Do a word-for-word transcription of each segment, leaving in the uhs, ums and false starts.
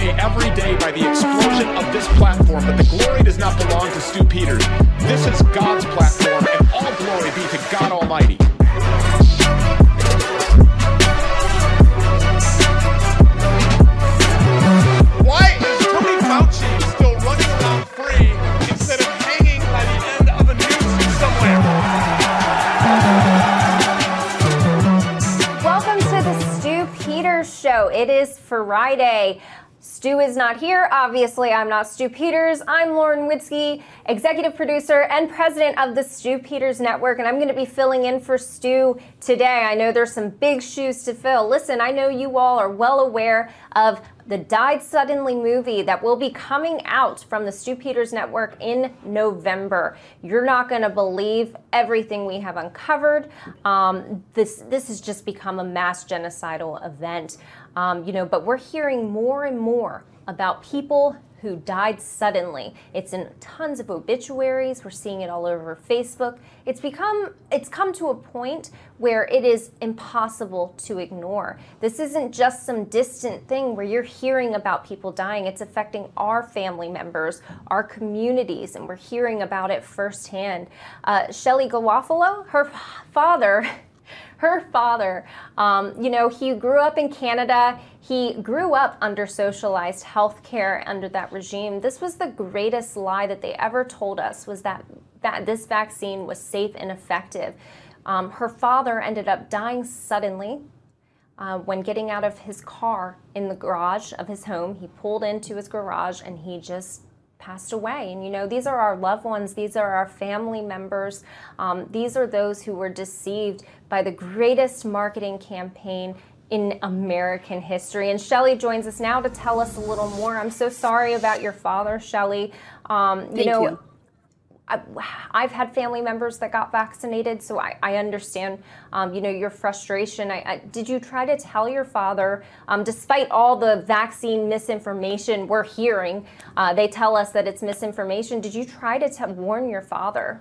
away every day by the explosion of this platform, but the glory does not belong to Stu Peters. This is God's platform, and all glory be to God Almighty. Why is Tony Fauci still running around free instead of hanging by the end of a noose somewhere? Welcome to the Stu Peters Show. It is Friday. Stu is not here. Obviously, I'm not Stu Peters. I'm Lauren Witzke, executive producer and president of the Stu Peters Network, and I'm going to be filling in for Stu today. I know there's some big shoes to fill. Listen, I know you all are well aware of the Died Suddenly movie that will be coming out from the Stu Peters Network in November. You're not going to believe everything we have uncovered. Um, this this has just become a mass genocidal event, um, you know. But we're hearing more and more about people who died suddenly. It's in tons of obituaries. We're seeing it all over Facebook. It's become, it's come to a point where it is impossible to ignore. This isn't just some distant thing where you're hearing about people dying. It's affecting our family members, our communities, and we're hearing about it firsthand. Uh, Shelley Garofalo, her father, Her father, um, you know, he grew up in Canada. He grew up under socialized health care under that regime. This was the greatest lie that they ever told us, was that, that this vaccine was safe and effective. Um, her father ended up dying suddenly uh, when getting out of his car in the garage of his home. He pulled into his garage and he just passed away. And you know, these are our loved ones. These are our family members. Um, these are those who were deceived by the greatest marketing campaign in American history. And Shelley joins us now to tell us a little more. I'm so sorry about your father, Shelley. Um, you Thank know, you. I, I've had family members that got vaccinated, so I, I understand, um, you know, your frustration. I, I, did you try to tell your father, um, despite all the vaccine misinformation we're hearing, uh, they tell us that it's misinformation. Did you try to t- warn your father?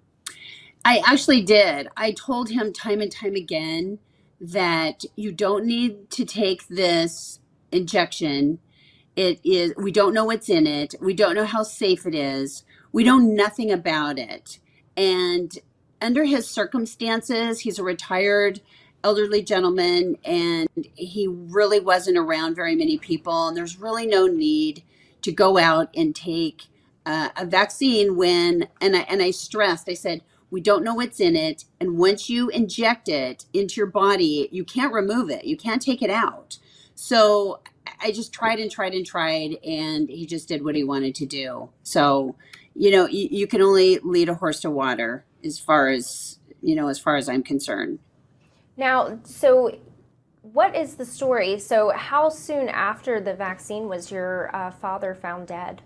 I actually did. I told him time and time again that you don't need to take this injection. It is, we don't know what's in it. We don't know how safe it is. We know nothing about it. And under his circumstances, he's a retired elderly gentleman, and he really wasn't around very many people. And there's really no need to go out and take uh, a vaccine when, and I, and I stressed, I said, we don't know what's in it. And once you inject it into your body, you can't remove it. You can't take it out. So I just tried and tried and tried, and he just did what he wanted to do. So, you know, you, you can only lead a horse to water as far as, you know, as far as I'm concerned. Now, so what is the story? So how soon after the vaccine was your uh, father found dead?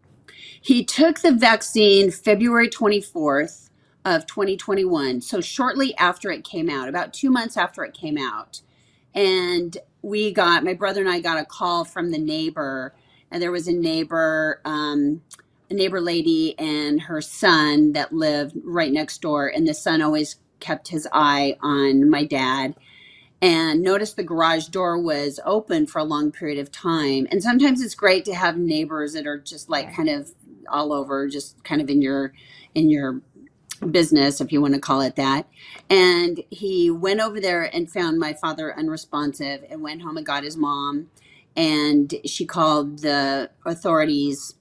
He took the vaccine February twenty-fourth of twenty twenty-one. So shortly after it came out, about two months after it came out. And we got, my brother and I got a call from the neighbor, and there was a neighbor, um, a neighbor lady and her son that lived right next door. And the son always kept his eye on my dad and noticed the garage door was open for a long period of time. And sometimes it's great to have neighbors that are just like kind of all over, just kind of in your, in your business, if you want to call it that. And he went over there and found my father unresponsive and went home and got his mom. And she called the authorities.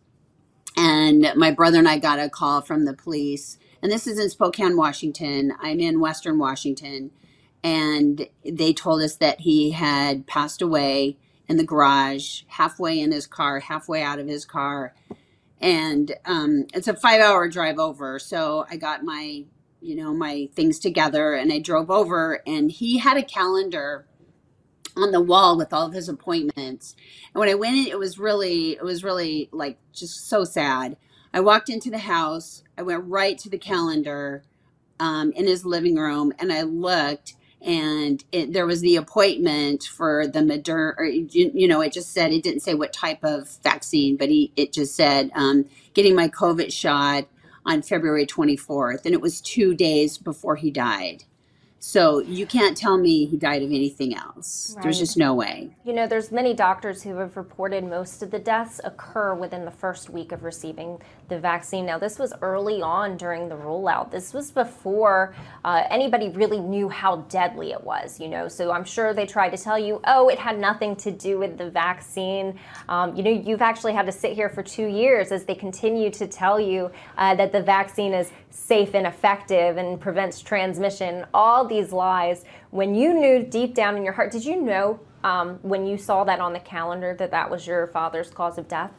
And my brother and I got a call from the police. And this is in Spokane, Washington. I'm in Western Washington. And they told us that he had passed away in the garage, halfway in his car, halfway out of his car. And um, it's a five hour drive over. So I got my, you know, my things together and I drove over, and he had a calendar on the wall with all of his appointments. And when I went in, it was really, it was really like just so sad. I walked into the house. I went right to the calendar um, in his living room, and I looked, and it, there was the appointment for the Moderna, or, you, you know, it just said, it didn't say what type of vaccine, but he, it just said um, getting my COVID shot on February twenty-fourth. And it was two days before he died. So you can't tell me he died of anything else. Right. There's just no way. You know, there's many doctors who have reported most of the deaths occur within the first week of receiving the vaccine. Now, this was early on during the rollout. This was before uh, anybody really knew how deadly it was, you know. So I'm sure they tried to tell you, oh, it had nothing to do with the vaccine. Um, you know, you've actually had to sit here for two years as they continue to tell you uh, that the vaccine is safe and effective and prevents transmission, all these lies. When you knew deep down in your heart, did you know um, when you saw that on the calendar that that was your father's cause of death?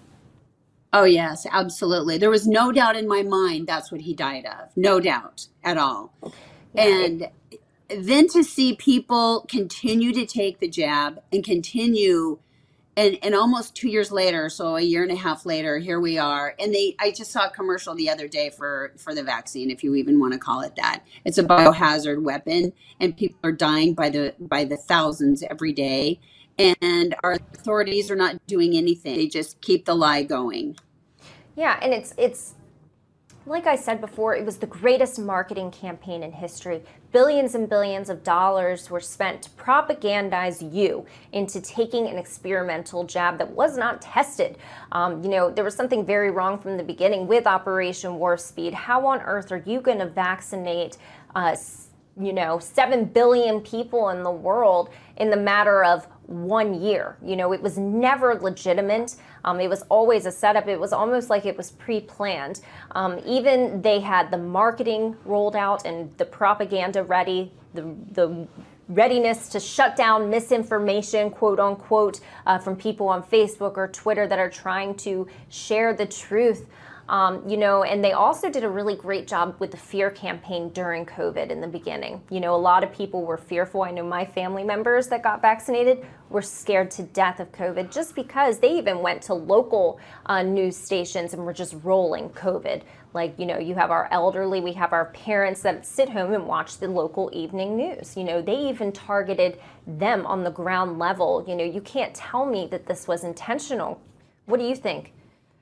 Oh, yes, absolutely. There was no doubt in my mind that's what he died of. No doubt at all. Yeah, and it, then to see people continue to take the jab and continue, and, and almost two years later, so a year and a half later, here we are. And they, I just saw a commercial the other day for, for the vaccine, if you even want to call it that. It's a biohazard weapon, and people are dying by the by the thousands every day. And our authorities are not doing anything. They just keep the lie going. Yeah, and it's it's like I said before, it was the greatest marketing campaign in history. Billions and billions of dollars were spent to propagandize you into taking an experimental jab that was not tested. Um, you know, there was something very wrong from the beginning with Operation Warp Speed. How on earth are you going to vaccinate uh, you know, seven billion people in the world in the matter of one year? You know, it was never legitimate. Um, it was always a setup. It was almost like it was pre-planned. Um, even they had the marketing rolled out and the propaganda ready, the, the readiness to shut down misinformation, quote unquote, uh, from people on Facebook or Twitter that are trying to share the truth. Um, you know, and they also did a really great job with the fear campaign during COVID in the beginning. You know, a lot of people were fearful. I know my family members that got vaccinated were scared to death of COVID just because they even went to local uh, news stations and were just rolling COVID. Like, you know, you have our elderly, we have our parents that sit home and watch the local evening news. You know, they even targeted them on the ground level. You know, you can't tell me that this was intentional. What do you think?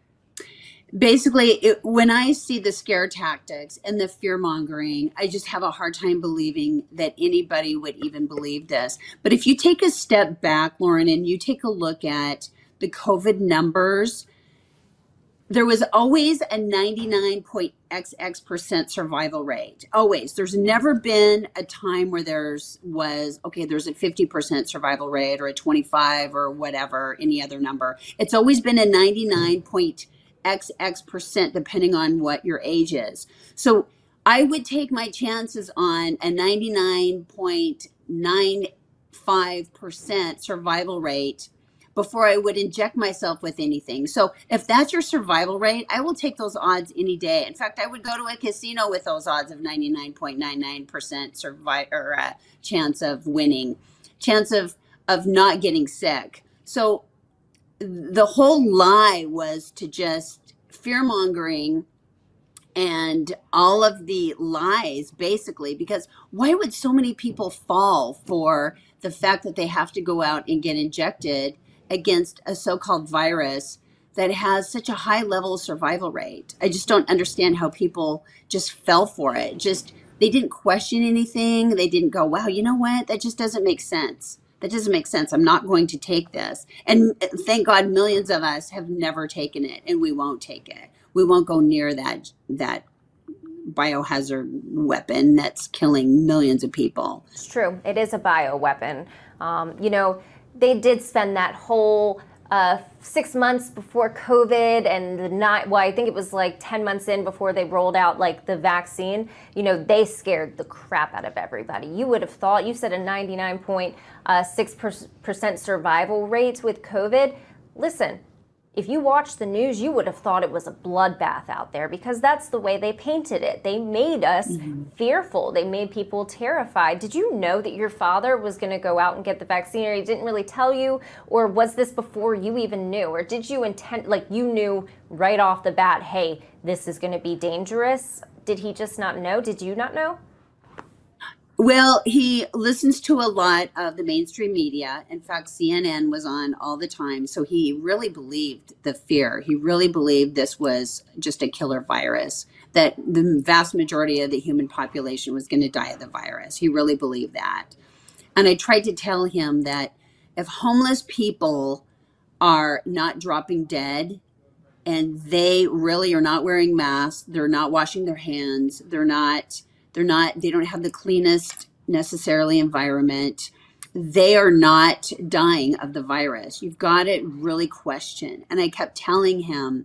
Basically, it, when I see the scare tactics and the fear mongering, I just have a hard time believing that anybody would even believe this. But if you take a step back, Lauren, and you take a look at the COVID numbers, there was always a ninety-nine point X X percent survival rate. Always. There's never been a time where there's was, okay, there's a fifty percent survival rate or a twenty-five or whatever, any other number. It's always been a ninety-nine point X X percent depending on what your age is. So I would take my chances on a ninety-nine point nine five percent survival rate before I would inject myself with anything. So if that's your survival rate, I will take those odds any day. In fact, I would go to a casino with those odds of ninety-nine point nine nine percent survive or uh, chance of winning, chance of of not getting sick. So the whole lie was to just fear mongering and all of the lies, basically, because why would so many people fall for the fact that they have to go out and get injected against a so-called virus that has such a high level of survival rate? I just don't understand how people just fell for it. Just, they didn't question anything. They didn't go, wow, you know what? That just doesn't make sense. That doesn't make sense. I'm not going to take this. And thank God millions of us have never taken it, and we won't take it. We won't go near that that biohazard weapon that's killing millions of people. It's true. It is a bioweapon. Um, you know, they did spend that whole uh, six months before COVID and the night, well, I think it was like ten months in before they rolled out like the vaccine. You know, they scared the crap out of everybody. You would have thought, you said a ninety-nine point six percent survival rate with COVID. Listen, if you watched the news, you would have thought it was a bloodbath out there because that's the way they painted it. They made us mm-hmm. fearful. They made people terrified. Did you know that your father was going to go out and get the vaccine, or he didn't really tell you? Or was this before you even knew? Or did you intend, like you knew right off the bat, hey, this is going to be dangerous? Did he just not know? Did you not know? Well, he listens to a lot of the mainstream media. In fact, C N N was on all the time. So he really believed the fear. He really believed this was just a killer virus. that the vast majority of the human population was going to die of the virus. He really believed that. And I tried to tell him that if homeless people are not dropping dead and they really are not wearing masks, they're not washing their hands, they're not, they're not, they don't have the cleanest necessarily environment, they are not dying of the virus. You've got to really question. And I kept telling him,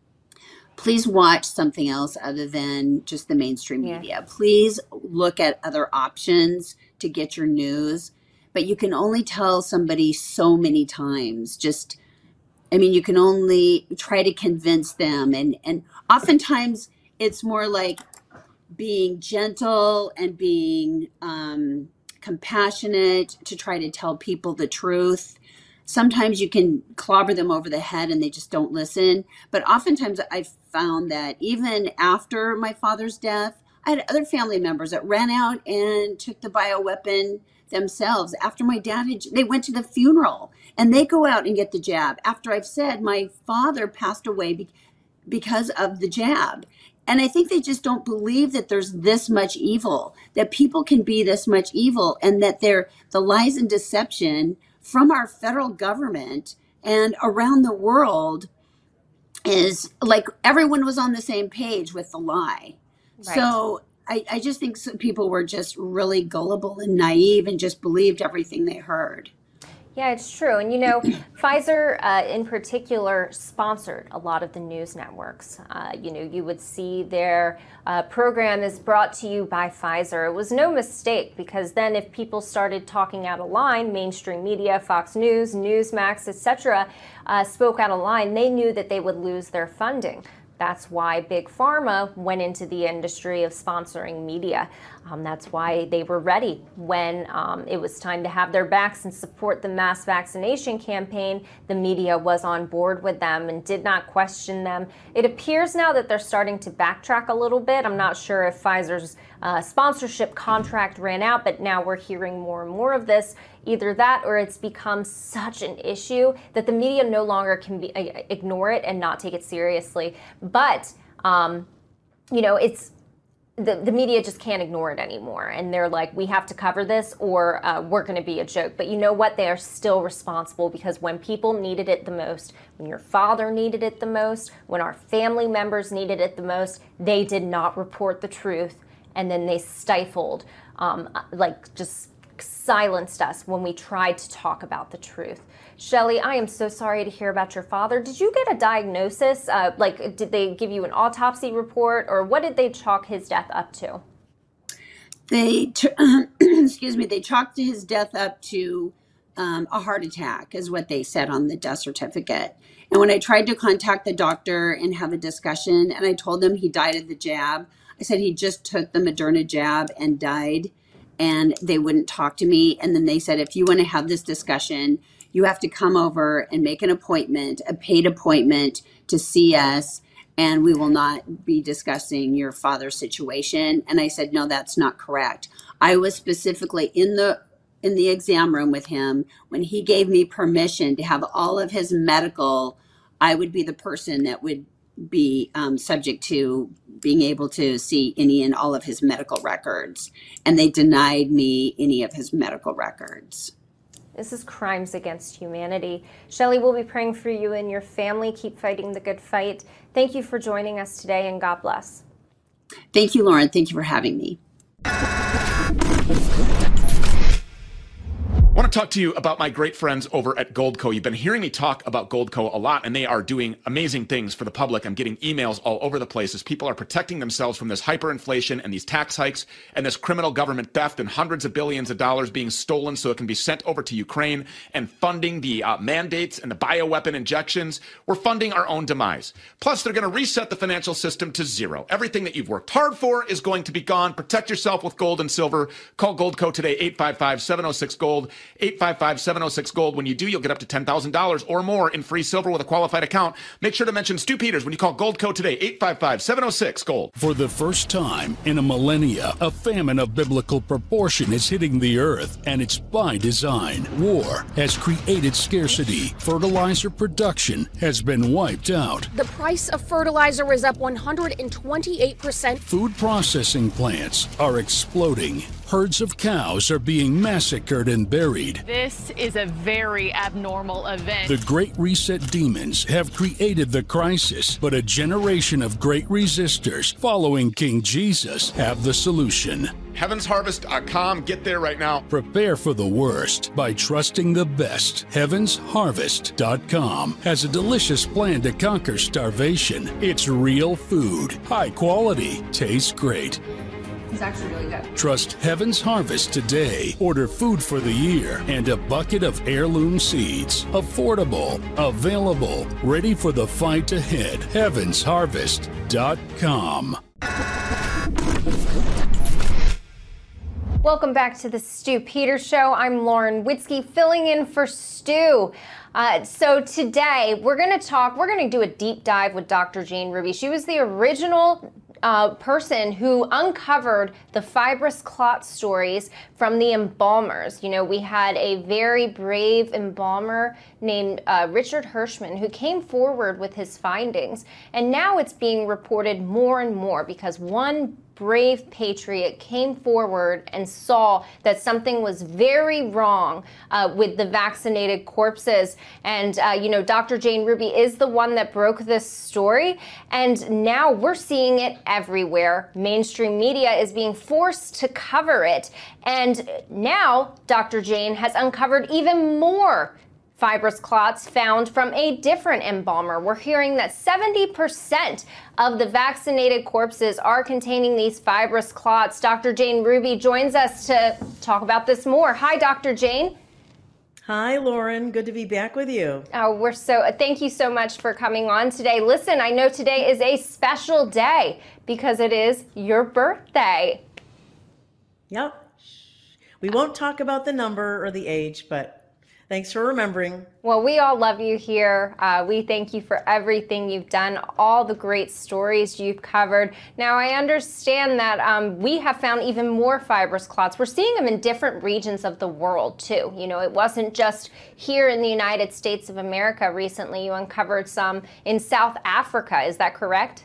please watch something else other than just the mainstream Yeah. media. Please look at other options to get your news. But you can only tell somebody so many times. Just, I mean, you can only try to convince them. And, and oftentimes it's more like being gentle and being um, compassionate to try to tell people the truth. Sometimes you can clobber them over the head and they just don't listen. But oftentimes I've found that even after my father's death, I had other family members that ran out and took the bioweapon themselves. After my dad had, they went to the funeral and they go out and get the jab. After I've said my father passed away be- because of the jab. And I think they just don't believe that there's this much evil, that people can be this much evil, and that they're the lies and deception from our federal government and around the world is like everyone was on the same page with the lie. Right. So I, I just think some people were just really gullible and naive and just believed everything they heard. Yeah, it's true. And, you know, Pfizer uh, in particular sponsored a lot of the news networks. Uh, you know, you would see their uh, program is brought to you by Pfizer. It was no mistake, because then if people started talking out of line, mainstream media, Fox News, Newsmax, et cetera, uh, spoke out of line, they knew that they would lose their funding. That's why Big Pharma went into the industry of sponsoring media. Um, that's why they were ready when um, it was time to have their backs and support the mass vaccination campaign. The media was on board with them and did not question them. It appears now that they're starting to backtrack a little bit. I'm not sure if Pfizer's uh, sponsorship contract ran out, but now we're hearing more and more of this. Either that or it's become such an issue that the media no longer can be, uh, ignore it and not take it seriously. But, um, you know, it's the, the media just can't ignore it anymore. And they're like, we have to cover this or uh, we're going to be a joke. But you know what? They are still responsible, because when people needed it the most, when your father needed it the most, when our family members needed it the most, they did not report the truth. And then they stifled, um, like just silenced us when we tried to talk about the truth. Shelley, I am so sorry to hear about your father. Did you get a diagnosis? Uh, like, did they give you an autopsy report, or what did they chalk his death up to? They, ch- excuse me, they chalked his death up to um, a heart attack, is what they said on the death certificate. And when I tried to contact the doctor and have a discussion, and I told them he died of the jab, I said he just took the Moderna jab and died. And they wouldn't talk to me. And then they said, if you want to have this discussion, you have to come over and make an appointment, a paid appointment to see us, and we will not be discussing your father's situation. And I said, no, that's not correct. I was specifically in the in the exam room with him when he gave me permission to have all of his medical. I would be the person that would be um, subject to being able to see any and all of his medical records. And they denied me any of his medical records. This is crimes against humanity. Shelley, we'll be praying for you and your family. Keep fighting the good fight. Thank you for joining us today, and God bless. Thank you, Lauren. Thank you for having me. I want to talk to you about my great friends over at Goldco. You've been hearing me talk about Goldco a lot, and they are doing amazing things for the public. I'm getting emails all over the place as people are protecting themselves from this hyperinflation and these tax hikes and this criminal government theft and hundreds of billions of dollars being stolen so it can be sent over to Ukraine, and funding the uh, mandates and the bioweapon injections. We're funding our own demise. Plus, they're going to reset the financial system to zero. Everything that you've worked hard for is going to be gone. Protect yourself with gold and silver. Call Goldco today, eight five five, seven oh six, GOLD. eight five five, seven oh six, GOLD. When you do, you'll get up to ten thousand dollars or more in free silver with a qualified account. Make sure to mention Stu Peters when you call Goldco today, eight five five, seven oh six, GOLD. For the first time in a millennia, a famine of biblical proportion is hitting the earth, and it's by design. War has created scarcity. Fertilizer production has been wiped out. The price of fertilizer is up one hundred twenty-eight percent. Food processing plants are exploding. Herds of cows are being massacred and buried. This is a very abnormal event. The Great Reset demons have created the crisis, but a generation of great resistors following King Jesus have the solution. heavens harvest dot com. Get there right now. Prepare for the worst by trusting the best. heavens harvest dot com has a delicious plan to conquer starvation. It's real food, high quality, tastes great. It's actually really good. Trust Heaven's Harvest today. Order food for the year and a bucket of heirloom seeds. Affordable, available, ready for the fight ahead. heavens harvest dot com. Welcome back to the Stu Peters Show. I'm Lauren Witzke, filling in for Stu. Uh, so today we're going to talk, we're going to do a deep dive with Doctor Jane Ruby. She was the original Uh, person who uncovered the fibrous clot stories from the embalmers. You know, we had a very brave embalmer named uh, Richard Hirschman who came forward with his findings, and now it's being reported more and more because one brave patriot came forward and saw that something was very wrong uh, with the vaccinated corpses. And, uh, you know, Doctor Jane Ruby is the one that broke this story. And now we're seeing it everywhere. Mainstream media is being forced to cover it. And now Doctor Jane has uncovered even more fibrous clots found from a different embalmer. We're hearing that seventy percent of the vaccinated corpses are containing these fibrous clots. Doctor Jane Ruby joins us to talk about this more. Hi, Doctor Jane. Hi, Lauren. Good to be back with you. Oh, we're so, thank you so much for coming on today. Listen, I know today is a special day because it is your birthday. Yep. We won't talk about the number or the age, but thanks for remembering. Well, we all love you here. Uh, we thank you for everything you've done, all the great stories you've covered. Now, I understand that um, we have found even more fibrous clots. We're seeing them in different regions of the world, too. You know, it wasn't just here in the United States of America recently. You uncovered some in South Africa. Is that correct?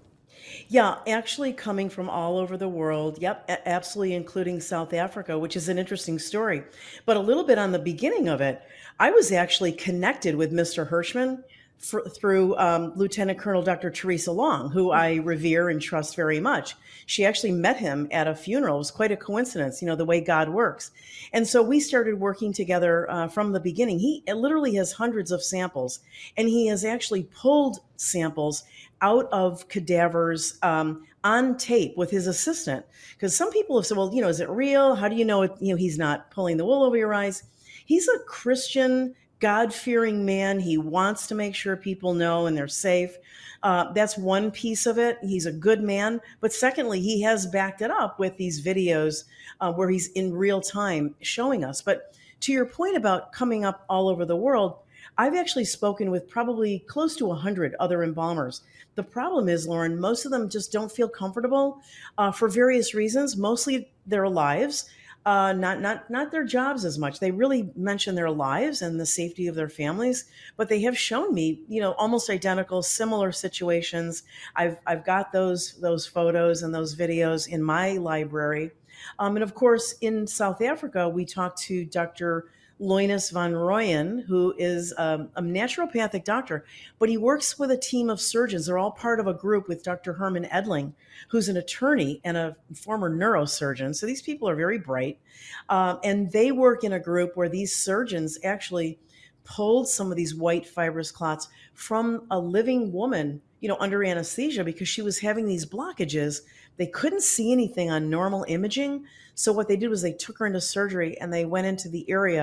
Yeah, actually coming from all over the world. Yep, a- absolutely, including South Africa, which is an interesting story. But a little bit on the beginning of it, I was actually connected with Mister Hirschman fr- through um, Lieutenant Colonel Doctor Teresa Long, who I revere and trust very much. She actually met him at a funeral. It was quite a coincidence, you know, the way God works. And so we started working together uh, from the beginning. He literally has hundreds of samples, and he has actually pulled samples out of cadavers um, on tape with his assistant. Because some people have said, well, you know, is it real? How do you know it, you know, he's not pulling the wool over your eyes? He's a Christian, God-fearing man. He wants to make sure people know and they're safe. Uh, that's one piece of it. He's a good man. But secondly, he has backed it up with these videos uh, where he's in real time showing us. But to your point about coming up all over the world, I've actually spoken with probably close to one hundred other embalmers. The problem is, Lauren, most of them just don't feel comfortable uh, for various reasons, mostly their lives, uh, not not not their jobs as much. They really mention their lives and the safety of their families, but they have shown me, you know, almost identical, similar situations. I've I've got those those photos and those videos in my library. Um, and of course, in South Africa, we talked to Doctor Loinus van Rooyen, who is um, a naturopathic doctor, but he works with a team of surgeons. They're all part of a group with Doctor Herman Edling, who's an attorney and a former neurosurgeon. So these people are very bright. Um, and they work in a group where these surgeons actually pulled some of these white fibrous clots from a living woman, you know, under anesthesia because she was having these blockages. They couldn't see anything on normal imaging. So what they did was they took her into surgery and they went into the area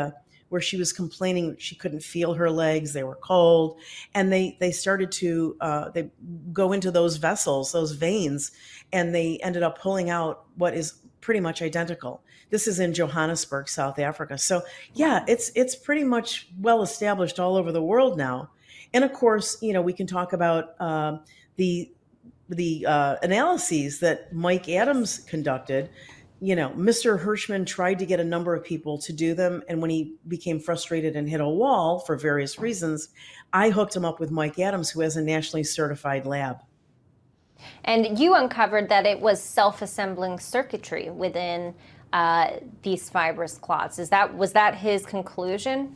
where she was complaining she couldn't feel her legs, they were cold, and they they started to uh, they go into those vessels, those veins, and they ended up pulling out what is pretty much identical. This is in Johannesburg, South Africa. So yeah, it's it's pretty much well established all over the world now. And of course, you know, we can talk about uh, the the uh, analyses that Mike Adams conducted. You know, Mister Hirschman tried to get a number of people to do them. And when he became frustrated and hit a wall for various reasons, I hooked him up with Mike Adams, who has a nationally certified lab. And you uncovered that it was self-assembling circuitry within uh, these fibrous clots. Is that, was that his conclusion?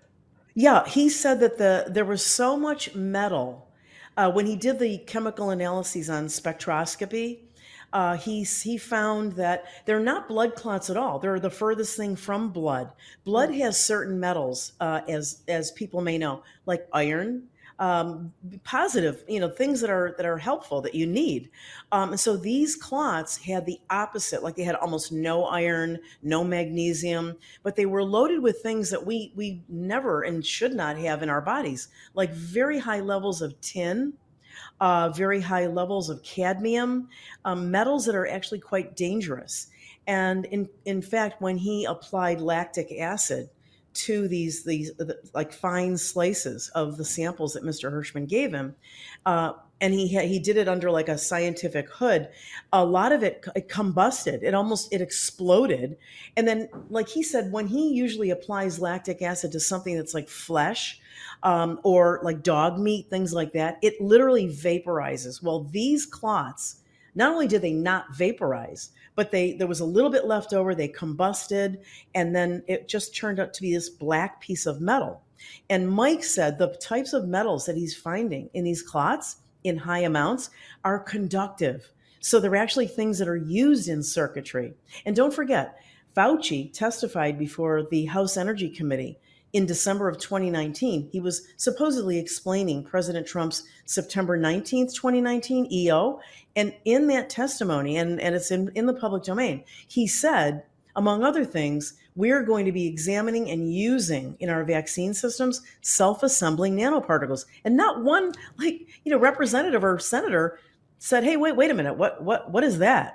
Yeah, he said that the there was so much metal. Uh, when he did the chemical analyses on spectroscopy, Uh, he, he found that they're not blood clots at all. They're the furthest thing from blood. Blood has certain metals, uh, as as people may know, like iron, um, positive, you know, things that are that are helpful that you need. Um, and so these clots had the opposite, like they had almost no iron, no magnesium, but they were loaded with things that we we never and should not have in our bodies, like very high levels of tin. Uh, very high levels of cadmium, um, metals that are actually quite dangerous. And in in fact, when he applied lactic acid to these these like fine slices of the samples that Mister Hirschman gave him, uh, and he he did it under like a scientific hood, a lot of it, it combusted. It almost it exploded. And then, like he said, when he usually applies lactic acid to something that's like flesh, Um, or like dog meat, things like that, it literally vaporizes. Well, these clots, not only did they not vaporize, but they there was a little bit left over, they combusted, and then it just turned out to be this black piece of metal. And Mike said the types of metals that he's finding in these clots in high amounts are conductive. So they're actually things that are used in circuitry. And don't forget, Fauci testified before the House Energy Committee in December of twenty nineteen. He was supposedly explaining President Trump's September nineteenth, twenty nineteen E O. And in that testimony, and, and it's in, in the public domain, he said, among other things, we're going to be examining and using in our vaccine systems self-assembling nanoparticles. And not one, like, you know, representative or senator said, hey, wait, wait a minute, what, what, what is that?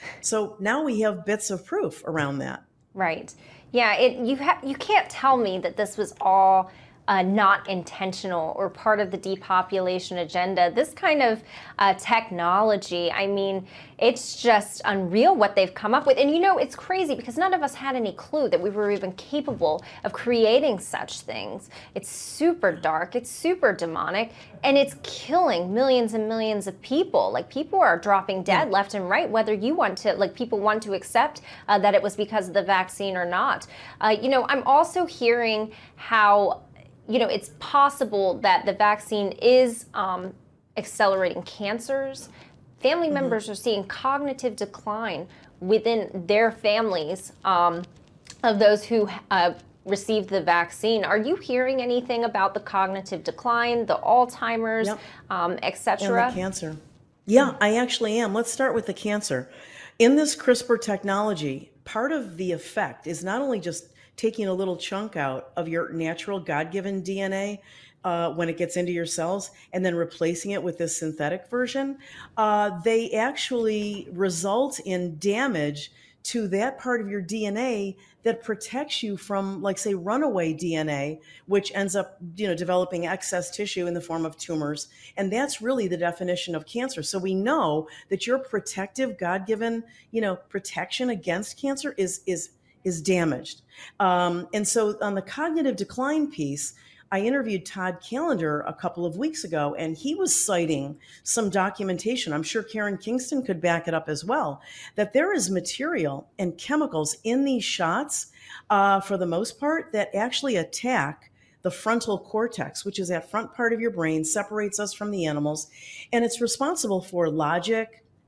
So now we have bits of proof around that. Right. Yeah, it, you ha- you can't tell me that this was all uh, not intentional or part of the depopulation agenda. This kind of uh, technology, I mean, it's just unreal what they've come up with. And you know, it's crazy because none of us had any clue that we were even capable of creating such things. It's super dark, it's super demonic, and it's killing millions and millions of people. Like, people are dropping dead left and right, whether you want to, like, people want to accept uh, that it was because of the vaccine or not. Uh, you know, I'm also hearing how, you know, it's possible that the vaccine is um, accelerating cancers. Family mm-hmm. members are seeing cognitive decline within their families um, of those who uh, received the vaccine. Are you hearing anything about the cognitive decline, the Alzheimer's, yep. um, et cetera? And the cancer. Yeah, I actually am. Let's start with the cancer. In this CRISPR technology, part of the effect is not only just taking a little chunk out of your natural God-given D N A uh, when it gets into your cells and then replacing it with this synthetic version, uh, they actually result in damage to that part of your D N A that protects you from, like, say, runaway D N A, which ends up, you know, developing excess tissue in the form of tumors. And that's really the definition of cancer. So we know that your protective, God-given, you know, protection against cancer is is is damaged. Um, and so on the cognitive decline piece, I interviewed Todd Callender a couple of weeks ago, and he was citing some documentation. I'm sure Karen Kingston could back it up as well, that there is material and chemicals in these shots, uh, for the most part, that actually attack the frontal cortex, which is that front part of your brain, separates us from the animals, and it's responsible for logic,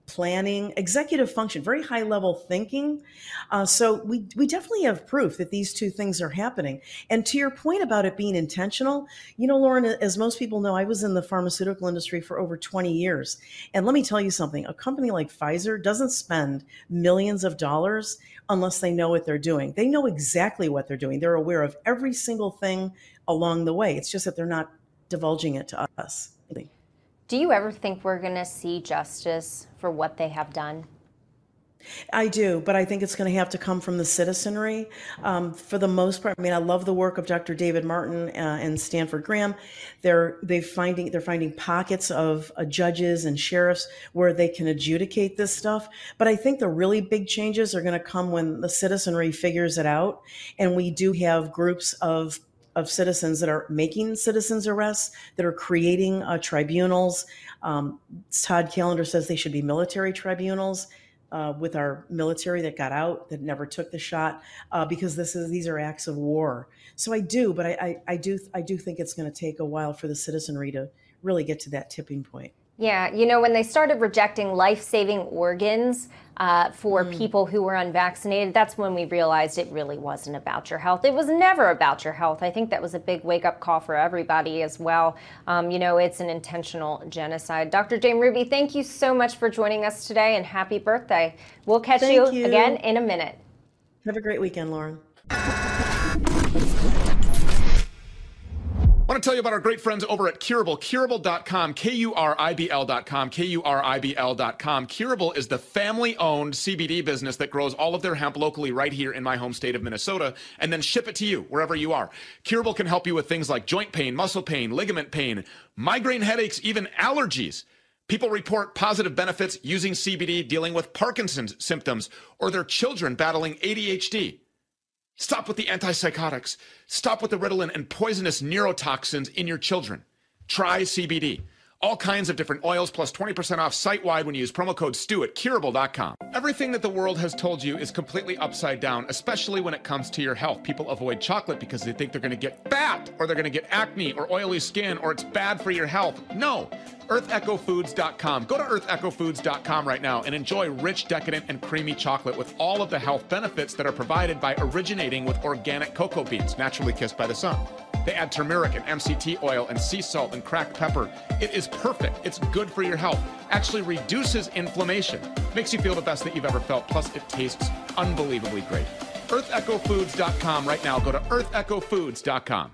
planning, executive function, very high level thinking. Uh, so we, we definitely have proof that these two things are happening. And to your point about it being intentional, you know, Lauren, as most people know, I was in the pharmaceutical industry for over twenty years. And let me tell you something, a company like Pfizer doesn't spend millions of dollars unless they know what they're doing. They know exactly what they're doing. They're aware of every single thing along the way. It's just that they're not divulging it to us. Do you ever think we're going to see justice for what they have done? I do, but I think it's going to have to come from the citizenry. Um, for the most part, I mean, I love the work of Doctor David Martin uh, and Stanford Graham. They're they finding they're finding pockets of uh, judges and sheriffs where they can adjudicate this stuff. But I think the really big changes are going to come when the citizenry figures it out, and we do have groups of of citizens that are making citizens arrests, that are creating uh, tribunals. Um, Todd Callender says they should be military tribunals uh, with our military that got out, that never took the shot, uh, because this is these are acts of war. So I do, but I, I, I do I do think it's going to take a while for the citizenry to really get to that tipping point. Yeah, you know, when they started rejecting life-saving organs uh, for mm. people who were unvaccinated, that's when we realized it really wasn't about your health. It was never about your health. I think that was a big wake-up call for everybody as well. Um, you know, it's an intentional genocide. Doctor Jane Ruby, thank you so much for joining us today, and happy birthday. We'll catch you, you again in a minute. Have a great weekend, Lauren. I want to tell you about our great friends over at Curable, curable dot com, K U R I B L dot com, K U R I B L dot com. Curable is the family-owned C B D business that grows all of their hemp locally right here in my home state of Minnesota and then ship it to you wherever you are. Curable can help you with things like joint pain, muscle pain, ligament pain, migraine headaches, even allergies. People report positive benefits using C B D dealing with Parkinson's symptoms or their children battling A D H D. Stop with the antipsychotics. Stop with the Ritalin and poisonous neurotoxins in your children. Try C B D. All kinds of different oils plus twenty percent off site-wide when you use promo code Stu at curable dot com. Everything that the world has told you is completely upside down, especially when it comes to your health. People avoid chocolate because they think they're going to get fat or they're going to get acne or oily skin or it's bad for your health. No. earth echo foods dot com. Go to earth echo foods dot com right now and enjoy rich, decadent, and creamy chocolate with all of the health benefits that are provided by originating with organic cocoa beans, naturally kissed by the sun. They add turmeric and M C T oil and sea salt and cracked pepper. It is perfect. It's good for your health. Actually reduces inflammation. Makes you feel the best that you've ever felt. Plus, it tastes unbelievably great. earth echo foods dot com right now. Go to earth echo foods dot com.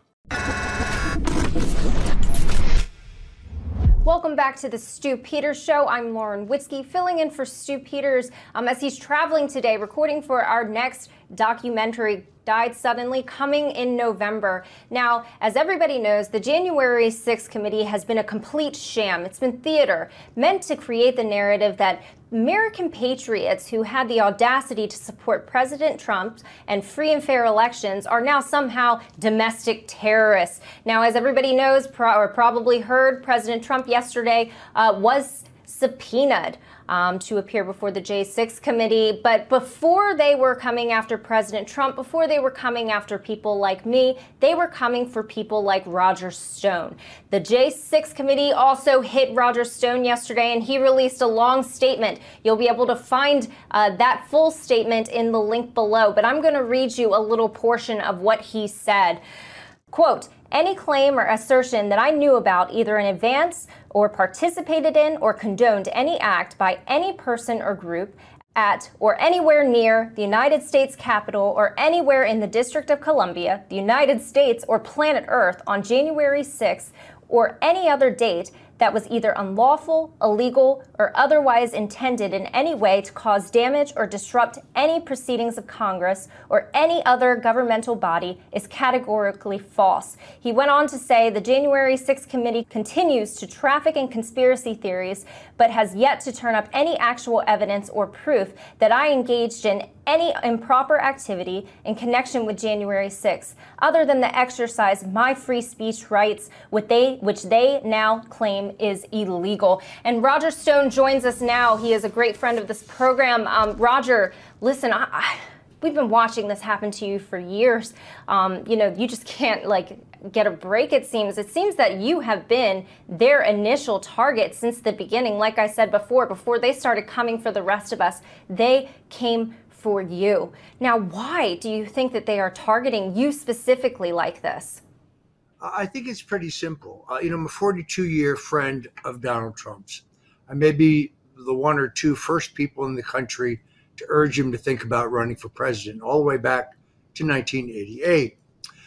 Welcome back to the Stu Peters Show. I'm Lauren Witzke, filling in for Stu Peters um, as he's traveling today, recording for our next documentary, Died Suddenly, coming in November. Now, as everybody knows, the January sixth committee has been a complete sham. It's been theater, meant to create the narrative that American patriots who had the audacity to support President Trump and free and fair elections are now somehow domestic terrorists. Now, as everybody knows pro- or probably heard, President Trump yesterday uh, was subpoenaed Um, to appear before the J six committee. But before they were coming after President Trump, before they were coming after people like me, they were coming for people like Roger Stone. The J six committee also hit Roger Stone yesterday, and he released a long statement. You'll be able to find uh, that full statement in the link below, but I'm going to read you a little portion of what he said. Quote, "Any claim or assertion that I knew about either in advance or participated in or condoned any act by any person or group at or anywhere near the United States Capitol or anywhere in the District of Columbia, the United States, or planet Earth on January sixth or any other date that was either unlawful, illegal, or otherwise intended in any way to cause damage or disrupt any proceedings of Congress or any other governmental body is categorically false." He went on to say the January sixth committee continues to traffic in conspiracy theories, but has yet to turn up any actual evidence or proof that I engaged in any improper activity in connection with January sixth, other than the exercise of my free speech rights, which they, which they now claim is illegal. And Roger Stone joins us now. He is a great friend of this program. Um, Roger, listen, I, I, we've been watching this happen to you for years. Um, you know, you just can't, like, get a break, it seems. It seems that you have been their initial target since the beginning. Like I said before, before they started coming for the rest of us, they came for you. Now, why do you think that they are targeting you specifically like this? I think it's pretty simple. Uh, you know, I'm a forty-two year friend of Donald Trump's. I may be the one or two first people in the country to urge him to think about running for president, all the way back to nineteen eighty-eight.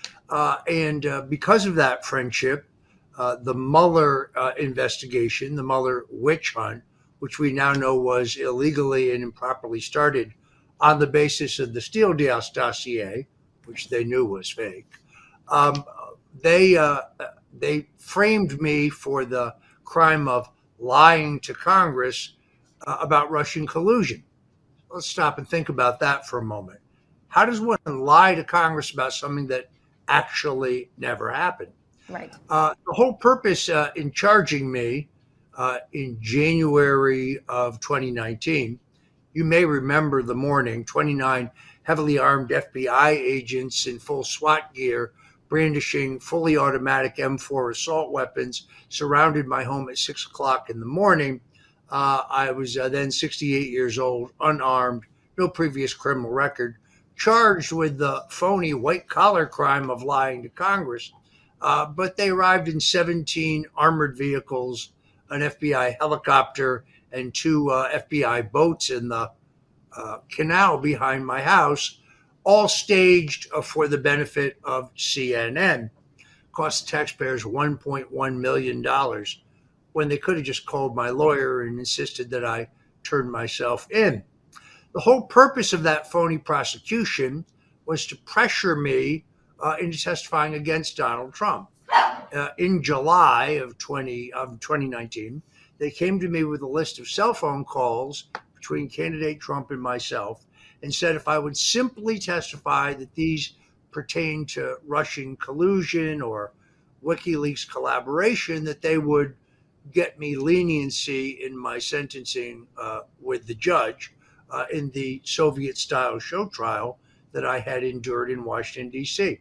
Uh, and uh, because of that friendship, uh, the Mueller uh, investigation, the Mueller witch hunt, which we now know was illegally and improperly started on the basis of the Steele dossier, which they knew was fake, um, they uh, they framed me for the crime of lying to Congress uh, about Russian collusion. Let's stop and think about that for a moment. How does one lie to Congress about something that actually never happened? Right. Uh, the whole purpose uh, in charging me uh, in January of twenty nineteen, you may remember the morning, twenty-nine heavily armed F B I agents in full SWAT gear, brandishing fully automatic M four assault weapons, surrounded my home at six o'clock in the morning. Uh, I was uh, then sixty-eight years old, unarmed, no previous criminal record, charged with the phony white-collar crime of lying to Congress. Uh, but they arrived in seventeen armored vehicles, an F B I helicopter, and two uh, F B I boats in the uh, canal behind my house, all staged uh, for the benefit of C N N. Cost the taxpayers one point one million dollars. When they could have just called my lawyer and insisted that I turn myself in. The whole purpose of that phony prosecution was to pressure me uh, into testifying against Donald Trump. Uh, in July of, twenty, of twenty nineteen, they came to me with a list of cell phone calls between candidate Trump and myself and said if I would simply testify that these pertain to Russian collusion or WikiLeaks collaboration, that they would get me leniency in my sentencing uh, with the judge uh, in the Soviet-style show trial that I had endured in Washington, D C.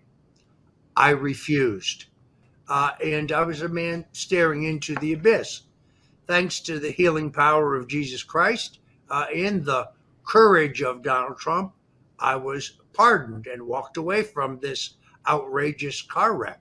I refused. Uh, and I was a man staring into the abyss. Thanks to the healing power of Jesus Christ uh, and the courage of Donald Trump, I was pardoned and walked away from this outrageous car wreck.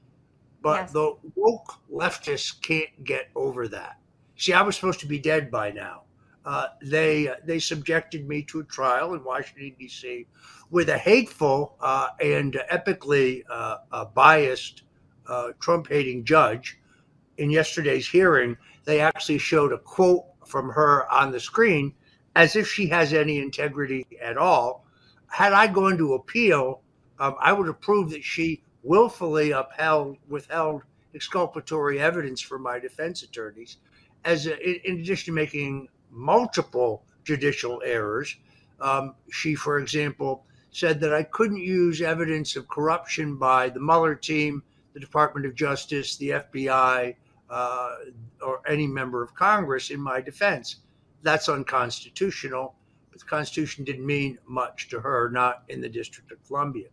But yes, the woke leftists can't get over that. See, I was supposed to be dead by now. Uh, they uh, they subjected me to a trial in Washington, D C with a hateful uh, and epically uh, uh, biased uh, Trump-hating judge. In yesterday's hearing, they actually showed a quote from her on the screen as if she has any integrity at all. Had I gone to appeal, um, I would have proved that she willfully upheld, withheld exculpatory evidence from my defense attorneys, as a, in addition to making multiple judicial errors. Um, she, for example, said that I couldn't use evidence of corruption by the Mueller team, the Department of Justice, the F B I, uh, or any member of Congress in my defense. That's unconstitutional, but the Constitution didn't mean much to her, not in the District of Columbia.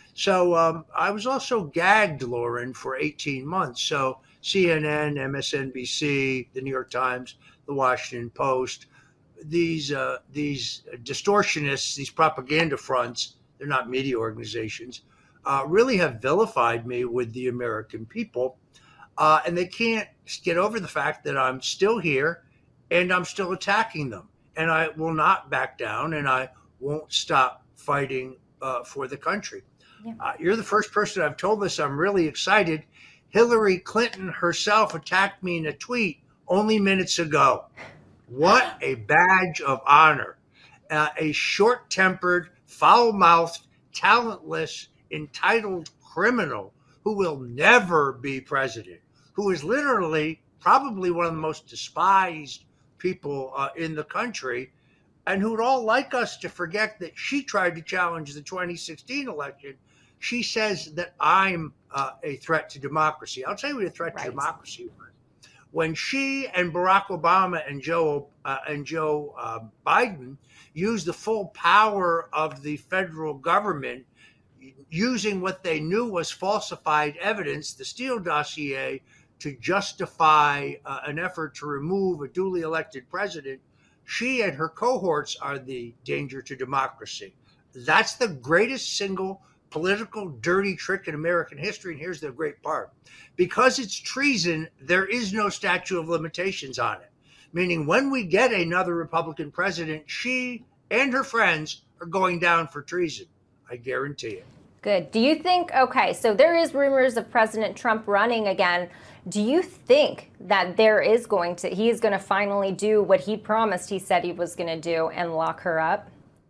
So um, I was also gagged, Lauren, for eighteen months. So C N N, M S N B C, the New York Times, the Washington Post, these uh, these distortionists, these propaganda fronts, they're not media organizations, uh, really have vilified me with the American people. Uh, and they can't get over the fact that I'm still here and I'm still attacking them. And I will not back down, and I won't stop fighting uh, for the country. Yeah. Uh, you're the first person I've told this. I'm really excited. Hillary Clinton herself attacked me in a tweet only minutes ago. What a badge of honor. Uh, a short-tempered, foul-mouthed, talentless, entitled criminal who will never be president, who is literally probably one of the most despised people uh, in the country, and who would all like us to forget that she tried to challenge the twenty sixteen election. She says that I'm uh, a threat to democracy. I'll tell you what a threat right. to democracy was. When she and Barack Obama and Joe uh, and Joe uh, Biden used the full power of the federal government, using what they knew was falsified evidence, the Steele dossier, to justify uh, an effort to remove a duly elected president. She and her cohorts are the danger to democracy. That's the greatest single political dirty trick in American history. And here's the great part. Because it's treason, there is no statute of limitations on it. Meaning when we get another Republican president, she and her friends are going down for treason. I guarantee it. Good. Do you think, okay, so there is rumors of President Trump running again. Do you think that there is going to, he is going to finally do what he promised he said he was going to do and lock her up?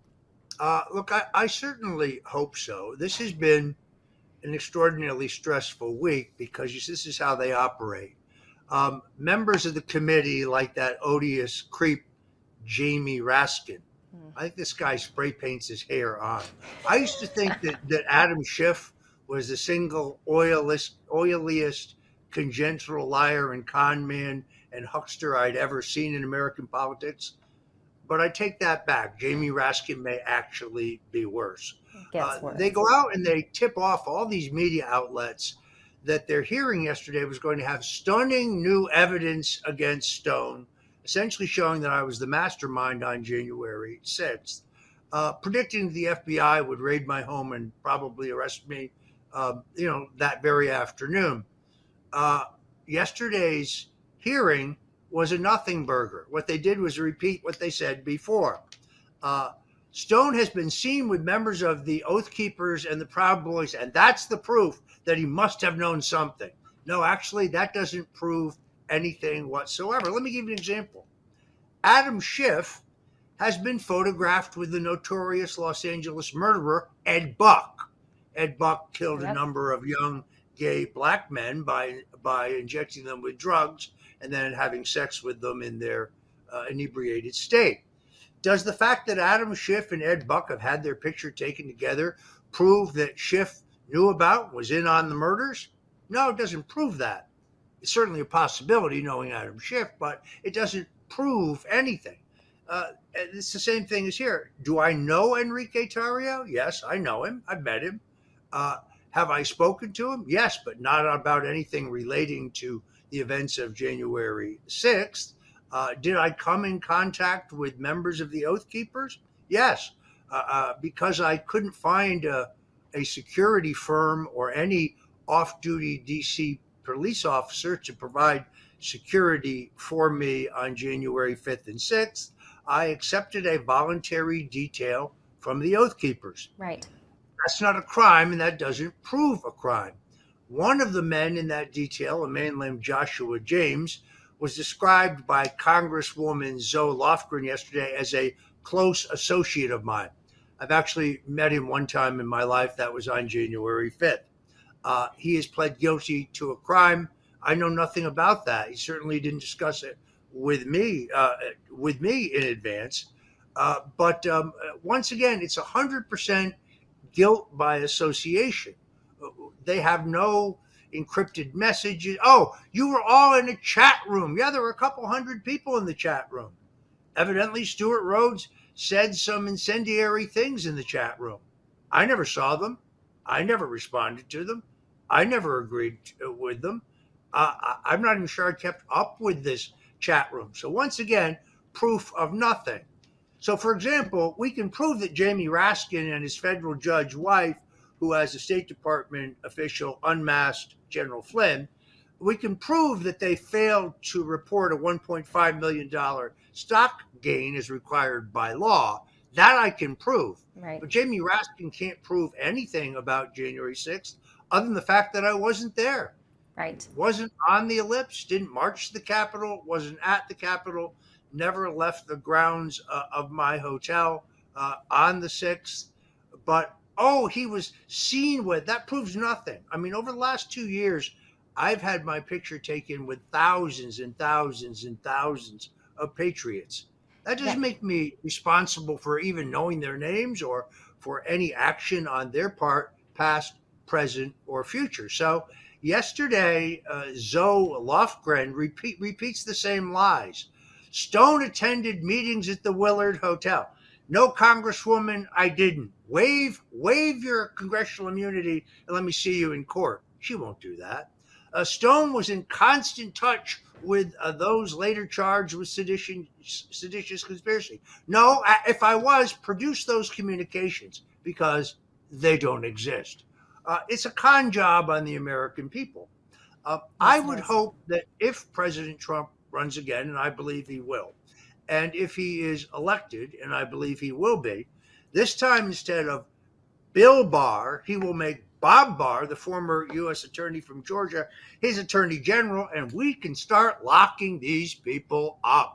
Uh, look, I, I certainly hope so. This has been an extraordinarily stressful week because this is how they operate. Um, members of the committee, like that odious creep, Jamie Raskin, I think this guy spray paints his hair on. I used to think that, that Adam Schiff was the single oiliest, oiliest, congenital liar and con man and huckster I'd ever seen in American politics. But I take that back. Jamie Raskin may actually be worse. Uh, worse. They go out and they tip off all these media outlets that their hearing yesterday was going to have stunning new evidence against Stone, essentially showing that I was the mastermind on January sixth, uh, predicting the F B I would raid my home and probably arrest me, uh, you know, that very afternoon. Uh, yesterday's hearing was a nothing burger. What they did was repeat what they said before. Uh, Stone has been seen with members of the Oath Keepers and the Proud Boys, and that's the proof that he must have known something. No, actually, that doesn't prove anything whatsoever. Let me give you an example. Adam Schiff has been photographed with the notorious Los Angeles murderer, Ed Buck. Ed Buck killed yep. a number of young gay black men by, by injecting them with drugs and then having sex with them in their uh, inebriated state. Does the fact that Adam Schiff and Ed Buck have had their picture taken together prove that Schiff knew about, was in on the murders? No, it doesn't prove that. It's certainly a possibility knowing Adam Schiff, but it doesn't prove anything. Uh, it's the same thing as here. Do I know Enrique Tarrio? Yes, I know him. I've met him. Uh, have I spoken to him? Yes, but not about anything relating to the events of January sixth. Uh, did I come in contact with members of the Oath Keepers? Yes, uh, uh, because I couldn't find a, a security firm or any off-duty D C police officer to provide security for me on January fifth and sixth. I accepted a voluntary detail from the Oath Keepers. Right. That's not a crime, and that doesn't prove a crime. One of the men in that detail, a man named Joshua James, was described by Congresswoman Zoe Lofgren yesterday as a close associate of mine. I've actually met him one time in my life. That was on January fifth. Uh, he has pled guilty to a crime. I know nothing about that. He certainly didn't discuss it with me, uh, with me in advance. Uh, but um, once again, it's one hundred percent guilt by association. They have no encrypted messages. Oh, you were all in a chat room. Yeah, there were a couple hundred people in the chat room. Evidently, Stuart Rhodes said some incendiary things in the chat room. I never saw them. I never responded to them. I never agreed to, with them. Uh, I, I'm not even sure I kept up with this chat room. So once again, proof of nothing. So, for example, we can prove that Jamie Raskin and his federal judge wife, who has a State Department official unmasked General Flynn, we can prove that they failed to report a one point five million dollars stock gain as required by law. That I can prove. Right. But Jamie Raskin can't prove anything about January sixth other than the fact that I wasn't there. Right. Wasn't on the ellipse, didn't march to the Capitol, wasn't at the Capitol, never left the grounds uh, of my hotel uh, on the sixth. But, oh, he was seen with, that proves nothing. I mean, over the last two years, I've had my picture taken with thousands and thousands and thousands of patriots. That doesn't make me responsible for even knowing their names or for any action on their part, past, present, or future. So yesterday, uh, Zoe Lofgren repeat, repeats the same lies. Stone attended meetings at the Willard Hotel. No, Congresswoman, I didn't. Waive, waive your congressional immunity and let me see you in court. She won't do that. Uh, Stone was in constant touch with uh, those later charged with sedition, seditious conspiracy. No, I, if I was, produce those communications because they don't exist. Uh, it's a con job on the American people. Uh, I would hope that if President Trump runs again, and I believe he will, and if he is elected, and I believe he will be, this time instead of Bill Barr, he will make Bob Barr, the former U S attorney from Georgia, his attorney general, and we can start locking these people up.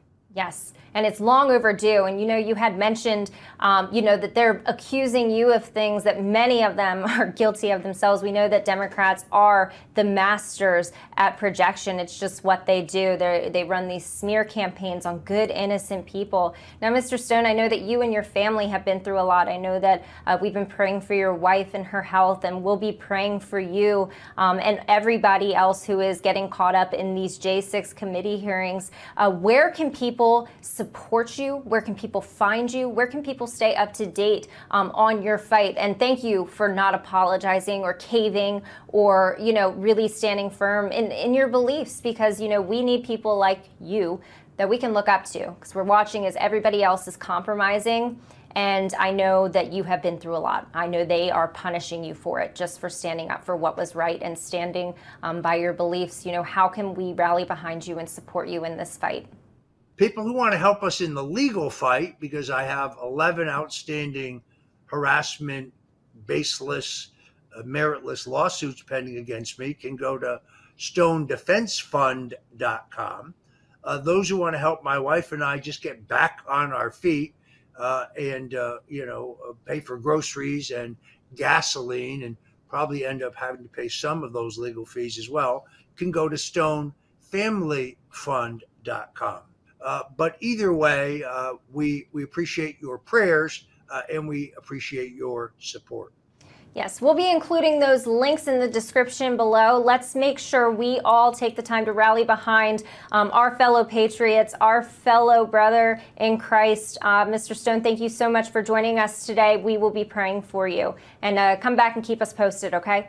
Yes, and it's long overdue. And, you know, you had mentioned, um, you know, that they're accusing you of things that many of them are guilty of themselves. We know that Democrats are the masters at projection. It's just what they do. They they run these smear campaigns on good, innocent people. Now, Mister Stone, I know that you and your family have been through a lot. I know that uh, we've been praying for your wife and her health, and we'll be praying for you um, and everybody else who is getting caught up in these J six committee hearings. Uh, where can people support you? Where can people find you? Where can people stay up to date um, on your fight? And thank you for not apologizing or caving or, you know, really standing firm in, in your beliefs, because, you know, we need people like you that we can look up to, because we're watching as everybody else is compromising. And I know that you have been through a lot. I know they are punishing you for it, just for standing up for what was right and standing um, by your beliefs. You know, how can we rally behind you and support you in this fight? People who want to help us in the legal fight, because I have eleven outstanding harassment, baseless, uh, meritless lawsuits pending against me, can go to stone defense fund dot com. Uh, those who want to help my wife and I just get back on our feet uh, and, uh, you know, pay for groceries and gasoline and probably end up having to pay some of those legal fees as well, can go to stone family fund dot com. Uh, but either way, uh, we we appreciate your prayers uh, and we appreciate your support. Yes, we'll be including those links in the description below. Let's make sure we all take the time to rally behind um, our fellow patriots, our fellow brother in Christ. Uh, Mister Stone, thank you so much for joining us today. We will be praying for you. And uh, come back and keep us posted, okay?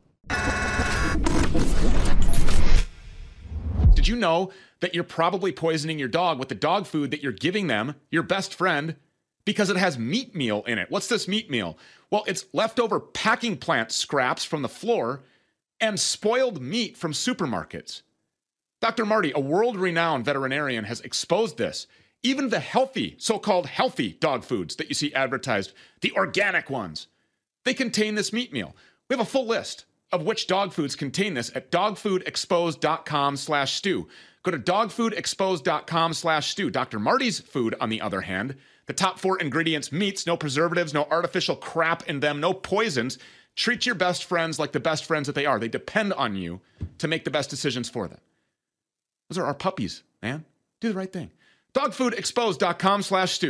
Did you know that you're probably poisoning your dog with the dog food that you're giving them, your best friend, because it has meat meal in it? What's this meat meal? Well, it's leftover packing plant scraps from the floor and spoiled meat from supermarkets. Doctor Marty, a world-renowned veterinarian, has exposed this. Even the healthy, so-called healthy dog foods that you see advertised, the organic ones, they contain this meat meal. We have a full list of which dog foods contain this at dogfoodexposed dot com slash stew. Go to dogfoodexposed dot com slash stew. Doctor Marty's food, on the other hand, the top four ingredients: meats, no preservatives, no artificial crap in them, no poisons. Treat your best friends like the best friends that they are. They depend on you to make the best decisions for them. Those are our puppies, man. Do the right thing. dogfoodexposed dot com slash stew.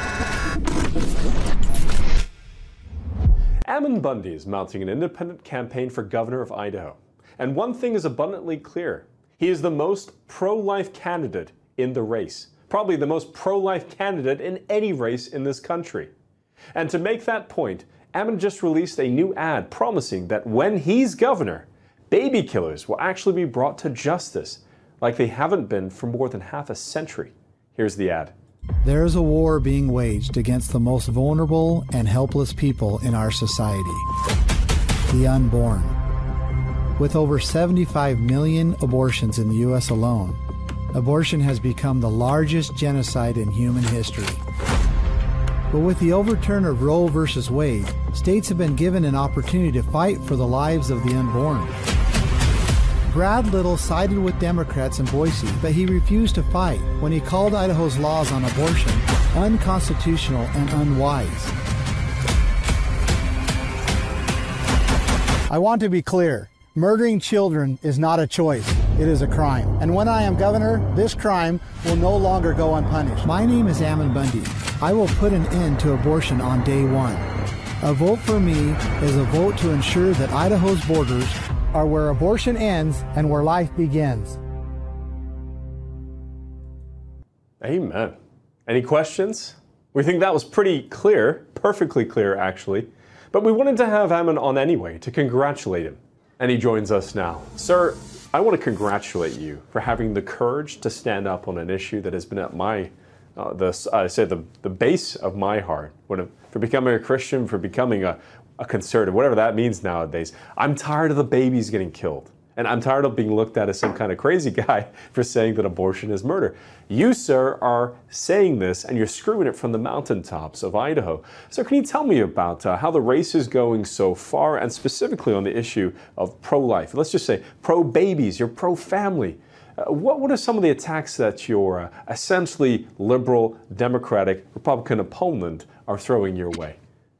Ammon Bundy is mounting an independent campaign for governor of Idaho. And one thing is abundantly clear. He is the most pro-life candidate in the race. Probably the most pro-life candidate in any race in this country. And to make that point, Ammon just released a new ad promising that when he's governor, baby killers will actually be brought to justice, like they haven't been for more than half a century. Here's the ad. There is a war being waged against the most vulnerable and helpless people in our society, the unborn. With over seventy-five million abortions in the U S alone, abortion has become the largest genocide in human history. But with the overturn of Roe versus Wade, states have been given an opportunity to fight for the lives of the unborn. Brad Little sided with Democrats in Boise, but he refused to fight when he called Idaho's laws on abortion unconstitutional and unwise. I want to be clear. Murdering children is not a choice. It is a crime. And when I am governor, this crime will no longer go unpunished. My name is Ammon Bundy. I will put an end to abortion on day one. A vote for me is a vote to ensure that Idaho's borders are where abortion ends and where life begins. Amen. Any questions? We think that was pretty clear, perfectly clear actually, but we wanted to have Ammon on anyway to congratulate him. And he joins us now. Sir, I want to congratulate you for having the courage to stand up on an issue that has been at my, uh, the, I say the, the base of my heart, when, for becoming a Christian, for becoming a, a conservative, whatever that means nowadays. I'm tired of the babies getting killed. And I'm tired of being looked at as some kind of crazy guy for saying that abortion is murder. You, sir, are saying this and you're screaming it from the mountaintops of Idaho. So can you tell me about uh, how the race is going so far, and specifically on the issue of pro-life? Let's just say pro-babies, you're pro-family. Uh, what, what are some of the attacks that your uh, essentially liberal, Democratic, Republican opponent are throwing your way?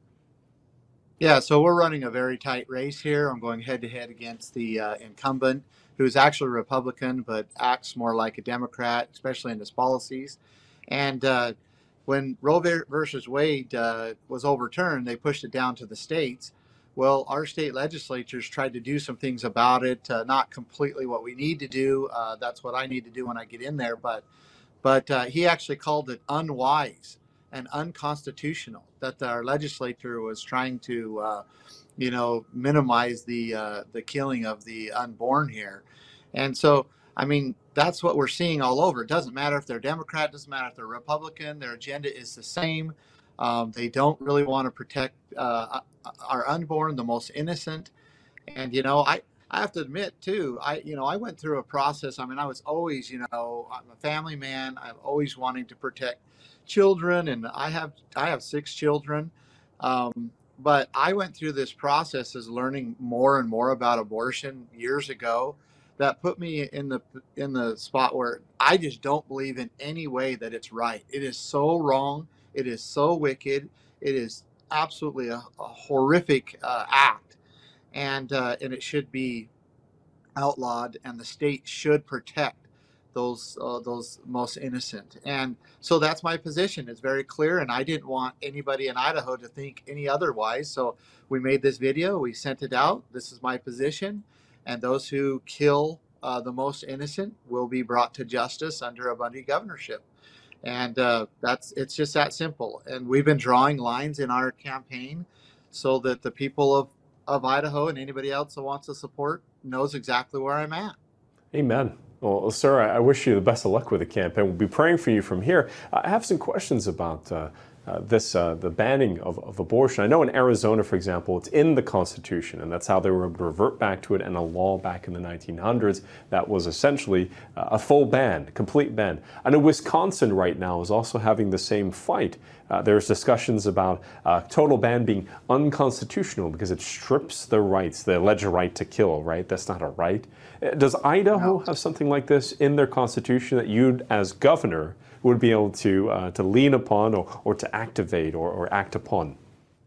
Yeah, so we're running a very tight race here. I'm going head-to-head against the uh, incumbent, who's actually a Republican, but acts more like a Democrat, especially in his policies. And uh, when Roe versus Wade uh, was overturned, they pushed it down to the states. Well, our state legislatures tried to do some things about it, uh, not completely what we need to do. Uh, that's what I need to do when I get in there. But, but uh, he actually called it unwise and unconstitutional that our legislature was trying to, uh, you know, minimize the uh, the killing of the unborn here. And so, I mean, that's what we're seeing all over. It doesn't matter if they're Democrat, doesn't matter if they're Republican, their agenda is the same. Um, they don't really want to protect uh, our unborn, the most innocent. And, you know, I, I have to admit, too, I, you know, I went through a process. I mean, I was always, you know, I'm a family man. I'm always wanting to protect children, and I have I have six children, um, but I went through this process as learning more and more about abortion years ago that put me in the in the spot where I just don't believe in any way that it's right. It is so wrong. It is so wicked. It is absolutely a, a horrific uh, act, and uh, and it should be outlawed, and the state should protect those uh, those most innocent. And so that's my position. It's very clear, and I didn't want anybody in Idaho to think any otherwise. So we made this video, we sent it out. This is my position, and those who kill uh, the most innocent will be brought to justice under a Bundy governorship. And uh, that's it's just that simple. And we've been drawing lines in our campaign so that the people of, of Idaho and anybody else that wants to support knows exactly where I'm at. Amen. Well, sir, I wish you the best of luck with the campaign. We'll be praying for you from here. I have some questions about uh, uh, this, uh, the banning of, of abortion. I know in Arizona, for example, it's in the Constitution, and that's how they were able to revert back to it, and a law back in the nineteen hundreds that was essentially uh, a full ban, complete ban. I know Wisconsin right now is also having the same fight. Uh, there's discussions about uh, total ban being unconstitutional because it strips the rights, the alleged right to kill, right? That's not a right. Does Idaho have something like this in their constitution that you, as governor, would be able to uh, to lean upon or, or to activate or, or act upon?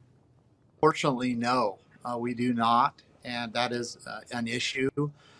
Fortunately, no, uh, we do not, and that is uh, an issue.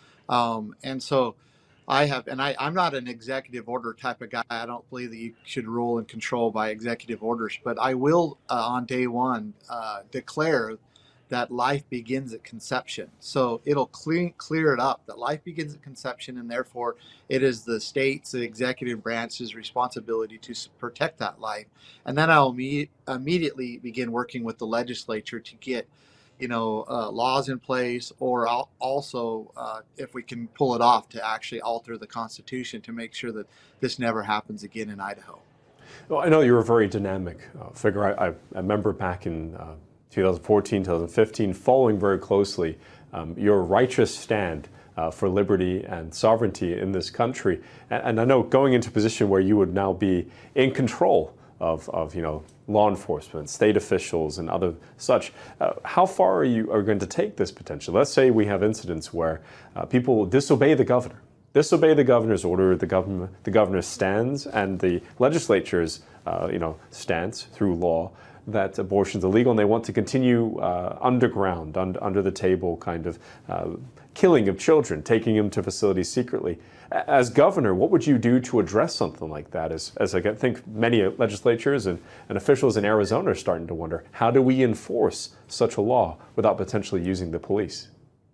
Um, and so I have, and I, I'm not an executive order type of guy. I don't believe that you should rule and control by executive orders, but I will uh, on day one uh, declare that life begins at conception. So it'll clear, clear it up that life begins at conception, and therefore it is the state's, the executive branch's responsibility to protect that life. And then I'll imme- immediately begin working with the legislature to get, you know, uh, laws in place, or I'll also, uh, if we can pull it off, to actually alter the Constitution to make sure that this never happens again in Idaho. Well, I know you're a very dynamic uh, figure. I, I, I remember back in uh, twenty fourteen, twenty fifteen, following very closely um, your righteous stand uh, for liberty and sovereignty in this country. And, and I know going into a position where you would now be in control of, of you know, law enforcement, state officials, and other such, uh, how far are you are going to take this potential? Let's say we have incidents where uh, people disobey the governor, disobey the governor's order, the government, the governor stands, and the legislature's uh, you know, stance through law that abortion is illegal, and they want to continue uh, underground, un- under the table kind of uh, killing of children, taking them to facilities secretly. As governor, what would you do to address something like that? As, as I think many legislatures and, and officials in Arizona are starting to wonder, how do we enforce such a law without potentially using the police?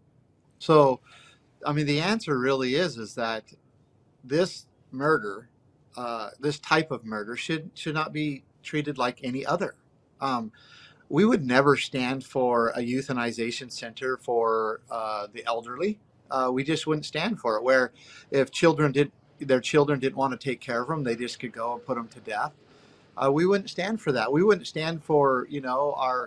So, I mean, the answer really is, is that this murder, uh, this type of murder should, should not be treated like any other. Um, we would never stand for a euthanization center for uh, the elderly. Uh, we just wouldn't stand for it. Where if children did, their children didn't want to take care of them, they just could go and put them to death. Uh, we wouldn't stand for that. We wouldn't stand for, you know, our,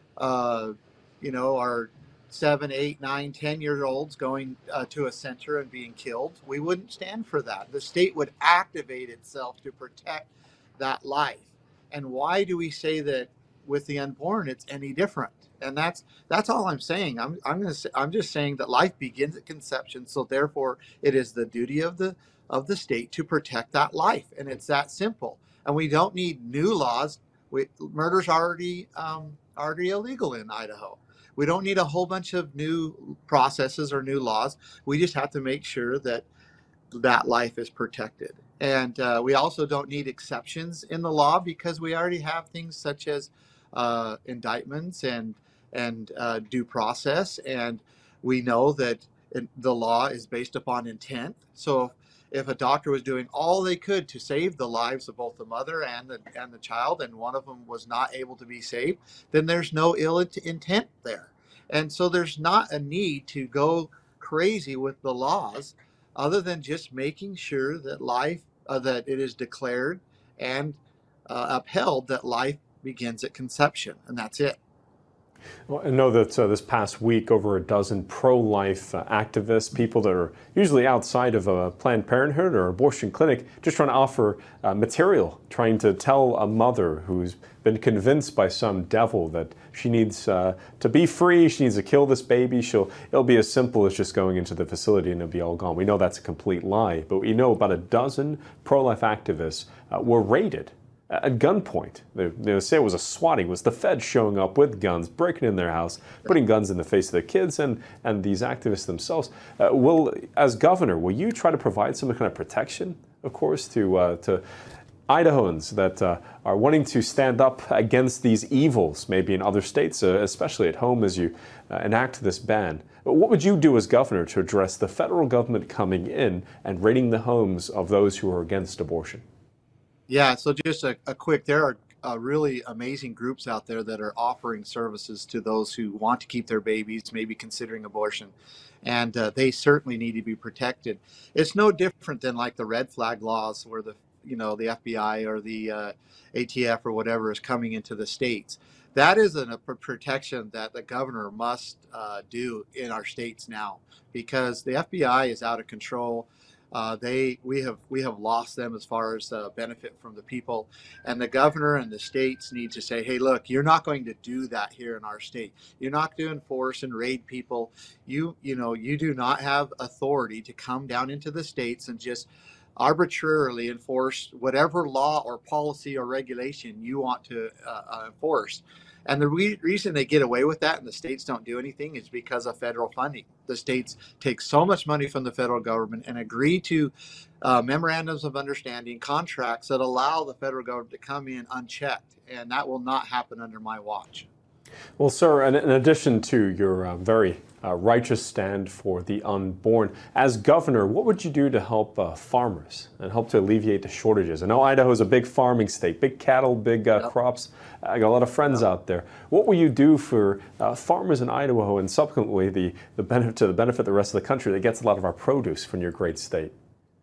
uh, you know, our seven, eight, nine, ten year olds going uh, to a center and being killed. We wouldn't stand for that. The state would activate itself to protect that life. And why do we say that with the unborn it's any different? And that's that's all I'm saying. I'm I'm gonna say, I'm just saying that life begins at conception. So therefore, it is the duty of the of the state to protect that life, and it's that simple. And we don't need new laws. We, murder's already um, already illegal in Idaho. We don't need a whole bunch of new processes or new laws. We just have to make sure that that life is protected. And uh, we also don't need exceptions in the law because we already have things such as uh, indictments and and uh, due process. And we know that it, the law is based upon intent. So if a doctor was doing all they could to save the lives of both the mother and the and the child, and one of them was not able to be saved, then there's no ill intent there. And so there's not a need to go crazy with the laws, other than just making sure that life, uh, that it is declared and uh, upheld that life begins at conception, and that's it. Well, I know that uh, this past week, over a dozen pro-life uh, activists, people that are usually outside of a Planned Parenthood or abortion clinic, just trying to offer uh, material, trying to tell a mother who's been convinced by some devil that she needs uh, to be free, she needs to kill this baby. She'll, it'll be as simple as just going into the facility and it'll be all gone. We know that's a complete lie, but we know about a dozen pro-life activists uh, were raided at gunpoint. They, they say it was a swatting, it was the feds showing up with guns, breaking in their house, putting guns in the face of the kids and, and these activists themselves. Uh, will, as governor, will you try to provide some kind of protection, of course, to, uh, to Idahoans that uh, are wanting to stand up against these evils, maybe in other states, uh, especially at home as you uh, enact this ban? What would you do as governor to address the federal government coming in and raiding the homes of those who are against abortion? Yeah, so just a, a quick, there are uh, really amazing groups out there that are offering services to those who want to keep their babies, maybe considering abortion. And uh, they certainly need to be protected. It's no different than like the red flag laws where the, you know, the F B I or the uh, A T F or whatever is coming into the states. That is a protection that the governor must uh, do in our states now, because the F B I is out of control. Uh, they we have we have lost them as far as uh, benefit from the people, and the governor and the states need to say, hey, look, you're not going to do that here in our state. You're not going to enforce and raid people. You you know you do not have authority to come down into the states and just arbitrarily enforce whatever law or policy or regulation you want to uh, uh, enforce. And the re- reason they get away with that and the states don't do anything is because of federal funding. The states take so much money from the federal government and agree to uh, memorandums of understanding, contracts that allow the federal government to come in unchecked. And that will not happen under my watch. Well, sir, in, in addition to your uh, very uh, righteous stand for the unborn, as governor, what would you do to help uh, farmers and help to alleviate the shortages? I know Idaho is a big farming state, big cattle, big uh, yep. crops. I got a lot of friends yep. out there. What will you do for uh, farmers in Idaho and subsequently the, the benefit to the benefit of the rest of the country that gets a lot of our produce from your great state?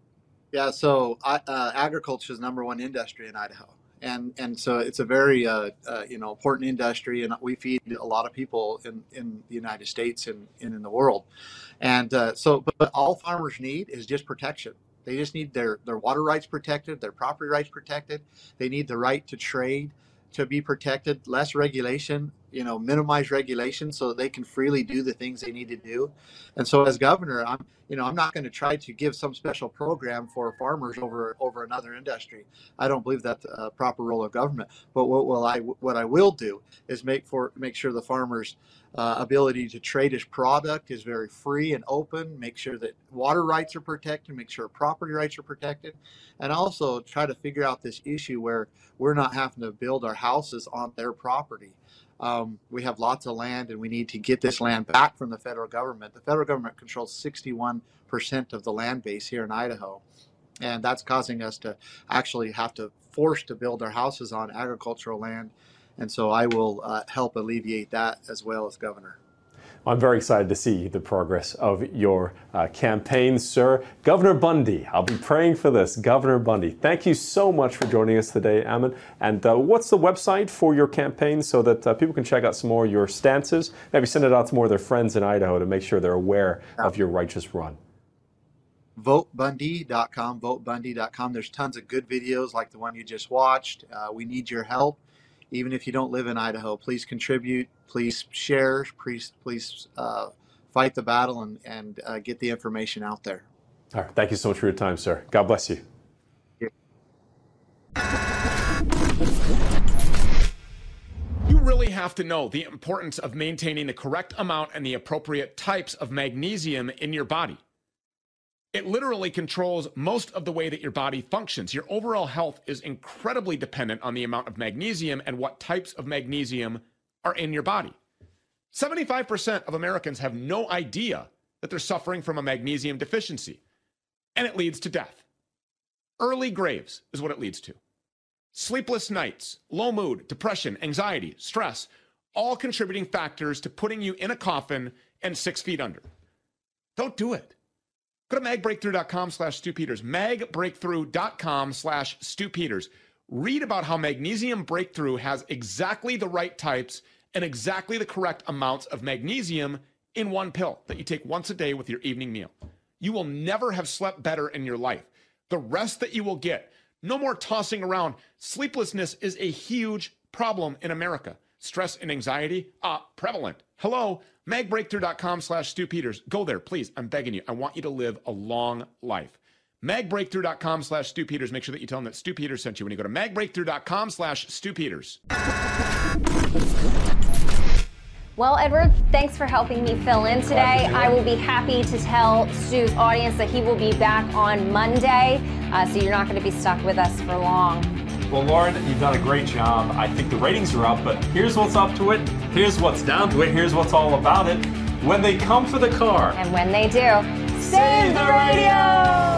Yeah, so uh, agriculture is number one industry in Idaho. And and so it's a very uh, uh, you know important industry, and we feed a lot of people in, in the United States and, and in the world. And uh, so, but, but all farmers need is just protection. They just need their, their water rights protected, their property rights protected. They need the right to trade to be protected, less regulation, you know, minimize regulation so that they can freely do the things they need to do. And so as governor, I'm, you know, I'm not going to try to give some special program for farmers over, over another industry. I don't believe that's a proper role of government. But what will I, what I will do is make for, make sure the farmers' uh, ability to trade his product is very free and open, make sure that water rights are protected, make sure property rights are protected, and also try to figure out this issue where we're not having to build our houses on their property. Um, we have lots of land and we need to get this land back from the federal government. The federal government controls sixty-one percent of the land base here in Idaho. And that's causing us to actually have to force to build our houses on agricultural land. And so I will uh, help alleviate that as well as governor. I'm very excited to see the progress of your uh, campaign, sir. Governor Bundy, I'll be praying for this. Governor Bundy, thank you so much for joining us today, Ammon. And uh, what's the website for your campaign so that uh, people can check out some more of your stances? Maybe send it out to more of their friends in Idaho to make sure they're aware yeah. of your righteous run. vote bundy dot com, vote bundy dot com. There's tons of good videos like the one you just watched. Uh, we need your help. Even if you don't live in Idaho, please contribute, please share, please, please uh, fight the battle and, and uh, get the information out there. All right. Thank you so much for your time, sir. God bless you. Yeah. You really have to know the importance of maintaining the correct amount and the appropriate types of magnesium in your body. It literally controls most of the way that your body functions. Your overall health is incredibly dependent on the amount of magnesium and what types of magnesium are in your body. seventy-five percent of Americans have no idea that they're suffering from a magnesium deficiency, and it leads to death. Early graves is what it leads to. Sleepless nights, low mood, depression, anxiety, stress, all contributing factors to putting you in a coffin and six feet under. Don't do it. Go to mag breakthrough dot com slash Stu Peters, mag breakthrough dot com slash Stu Peters. Read about how Magnesium Breakthrough has exactly the right types and exactly the correct amounts of magnesium in one pill that you take once a day with your evening meal. You will never have slept better in your life. The rest that you will get, no more tossing around. Sleeplessness is a huge problem in America. Stress and anxiety, uh, prevalent. Hello, mag breakthrough dot com slash Stu Peters. Go there, please. I'm begging you. I want you to live a long life. mag breakthrough dot com slash Stu Peters. Make sure that you tell them that Stu Peters sent you when you go to mag breakthrough dot com slash Stu Peters. Well, Edward, thanks for helping me fill in today. I will be happy to tell Stu's audience that he will be back on Monday, uh, so you're not going to be stuck with us for long. Well, Lauren, you've done a great job. I think the ratings are up, but here's what's up to it. Here's what's down to it. Here's what's all about it. When they come for the car. And when they do, save the radio!